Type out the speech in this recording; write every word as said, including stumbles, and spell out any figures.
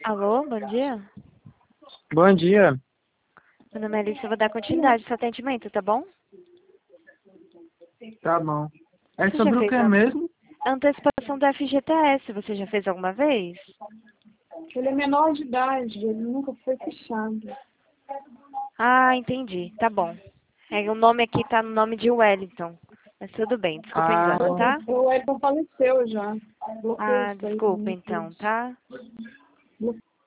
Alô, bom dia. Bom dia. Meu nome é Alice, eu vou dar continuidade ao seu atendimento, tá bom? Tá bom. É Você já sobre o fez que a mesmo? antecipação do F G T S, você já fez alguma vez? Ele é menor de idade, ele nunca foi fechado. Ah, entendi, tá bom. É, o nome aqui tá no nome de Wellington. Mas tudo bem, desculpa o Ah, engano, tá? O Edson faleceu já. Bloqueei Ah, isso aí desculpa também. então, tá?